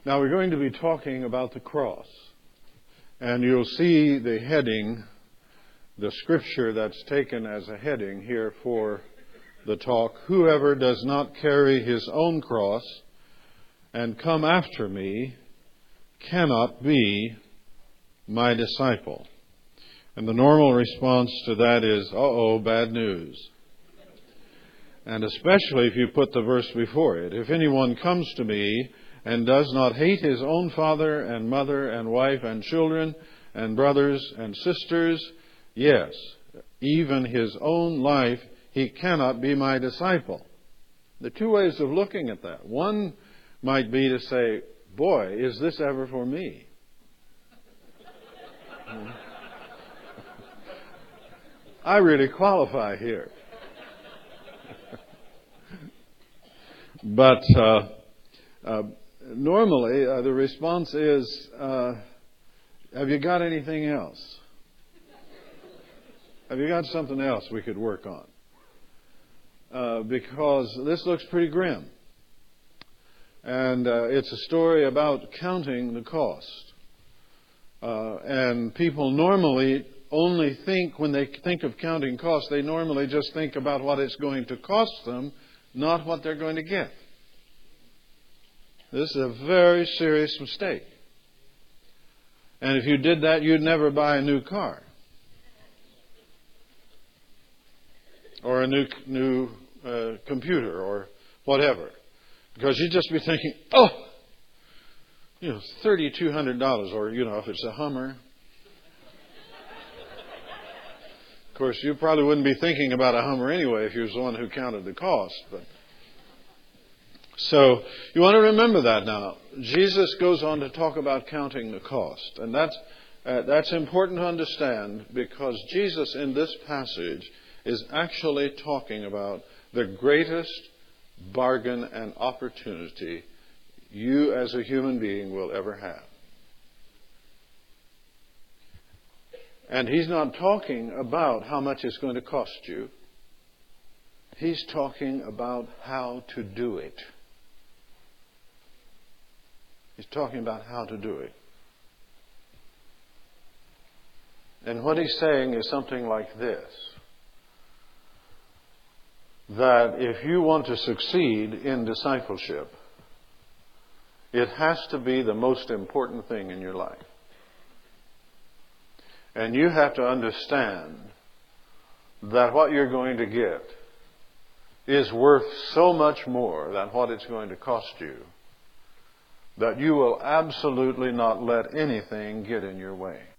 Now we're going to be talking about the cross. And you'll see the heading, the scripture that's taken as a heading here for the talk. Whoever does not carry his own cross and come after me cannot be my disciple. And the normal response to that is, uh-oh, bad news. And especially if you put the verse before it. If anyone comes to me and does not hate his own father and mother and wife and children and brothers and sisters, yes, even his own life, he cannot be my disciple. There are two ways of looking at that. One might be to say, boy, is this ever for me? I really qualify here. But normally the response is, have you got anything else? Have you got something else we could work on? Because this looks pretty grim. And it's a story about counting the cost. And people normally only think, when they think of counting costs, they normally just think about what it's going to cost them, not what they're going to get. This is a very serious mistake. And if you did that, you'd never buy a new car. Or a new computer or whatever. Because you'd just be thinking, $3,200, or, if it's a Hummer. Of course, you probably wouldn't be thinking about a Hummer anyway if you was the one who counted the cost. So you want to remember that now. Jesus goes on to talk about counting the cost. And that's important to understand, because Jesus in this passage is actually talking about the greatest bargain and opportunity you as a human being will ever have. And he's not talking about how much it's going to cost you. He's talking about how to do it. He's talking about how to do it. And what he's saying is something like this: that if you want to succeed in discipleship, it has to be the most important thing in your life. And you have to understand that what you're going to get is worth so much more than what it's going to cost you, that you will absolutely not let anything get in your way.